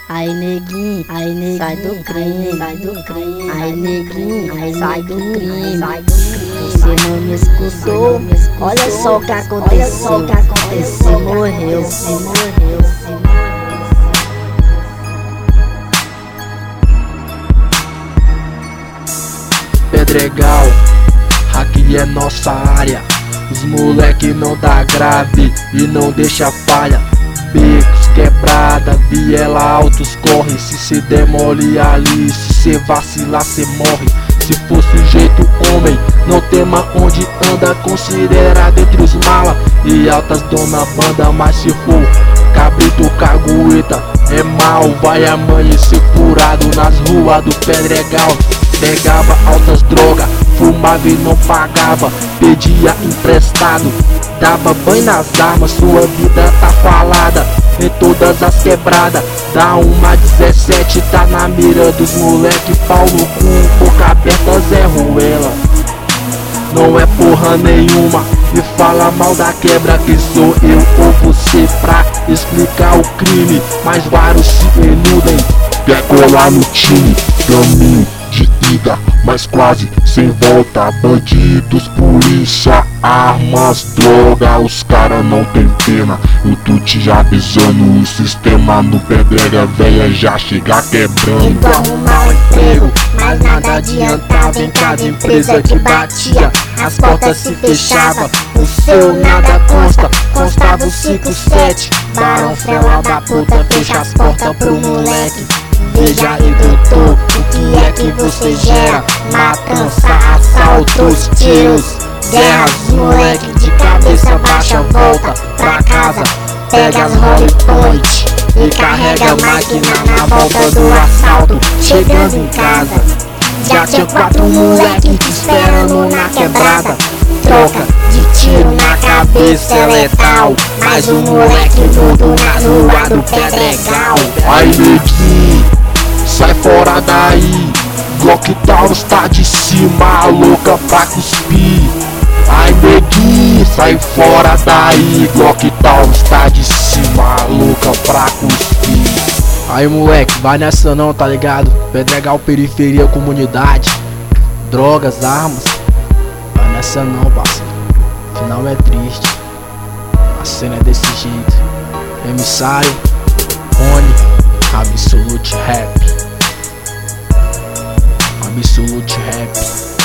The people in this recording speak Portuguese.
Aí neguinho, sai do crime, sai do crime. Aí neguinho, sai do crime, sai do crime. Você não me escutou, olha só o que aconteceu. Esse morreu, esse morreu. Pedregal, aqui é nossa área. Os moleque não dá grave e não deixa falha. Becos, quebrada, viela, altos corre. Se cê demole ali, se cê vacilar cê morre. Se for sujeito homem, não tema onde anda. Considerado entre os mala e altas dona banda. Mas se for cabrito, cagueta, é mal. Vai amanhecer furado nas ruas do Pedregal. Pegava altas drogas, fumava e não pagava. Pedia emprestado, dava banho nas armas. Sua vida tá falada em todas as quebradas. Dá uma 17, tá na mira dos moleque. Pau no cu, boca aberta, Zé Ruela. Não é porra nenhuma e fala mal da quebra. Que sou eu ou você pra explicar o crime, mas vários se eludem. Quer colar no time, caminho de ida, mas quase sem volta. Bandidos, polícia, armas, droga, os cara não tem pena. Eu tô te avisando, o sistema no Pedrega velha já chega quebrando. Tentou arrumar um emprego, mas nada adiantava. Em cada empresa que batia, as portas se fechavam. O seu nada consta, constava o 5-7. Barão Frela da puta, fecha as portas pro moleque. Veja aí, doutor, o que é que você gera? Matança, assaltos, tiros, guerras. Moleque de cabeça baixa volta pra casa, pega as Rolling Point e carrega a máquina na volta do assalto. Chegando em casa, já tinha 4 moleque te esperando na quebrada. Troca de tiro na cabeça é letal, mas o moleque mudo nas ruas do Pedregal. Aí neguinho, sai fora daí. Glock Taurus tá de cima, louca pra cuspir. Ai neguinho, sai fora daí. Glock Taurus tá de cima, louca pra cuspir. Aí moleque, vai nessa não, tá ligado? Pedregal, periferia, comunidade, drogas, armas. Vai nessa não, parceiro, final é triste. A cena é desse jeito. Emissário, Rony, Absolute Rap. Absolute Rap.